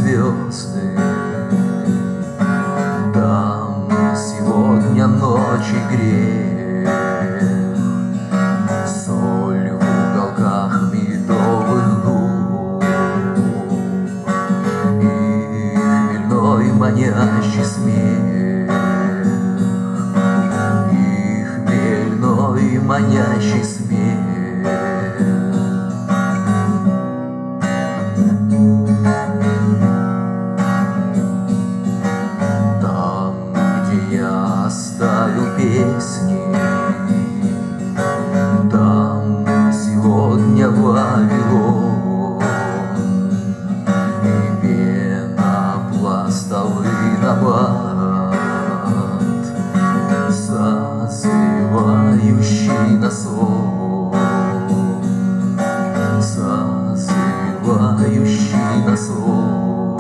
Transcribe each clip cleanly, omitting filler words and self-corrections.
звезды. Там сегодня ночь и грех, соль в уголках медовых губ и хмельной манящий смех, и хмельной манящий смех. Оставил песни, там сегодня Вавилон, и пенопластовый набат, созывающий на сон, созывающий на сон.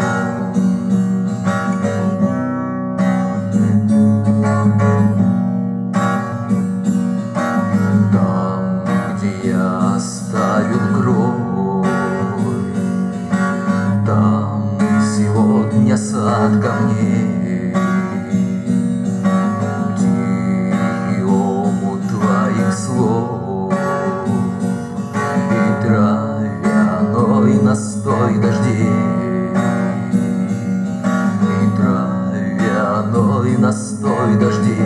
Оставил кровь, там сегодня сад камней, тихий омут твоих слов и травяной настой дождей, и травяной настой дождей.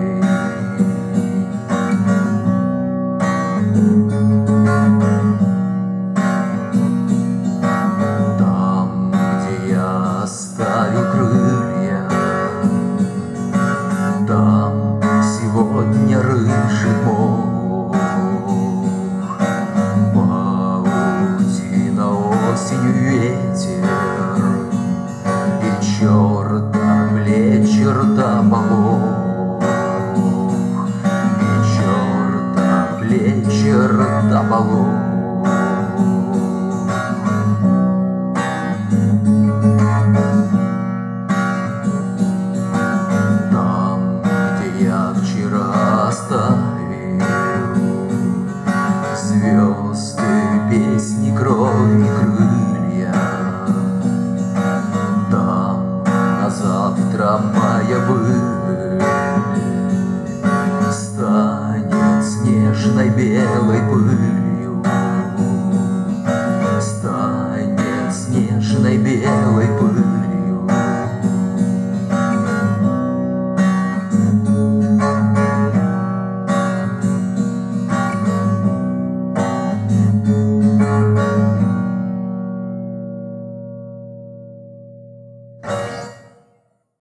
Оставил крылья, там сегодня рыжий мох, паутина, осенью ветер, и черта плеч, черта полох, и черта плеч, черта полох. Звезды, песни, кровь и крылья, там на завтра моя быль станет снежной белой пылью, станет снежной белой пылью.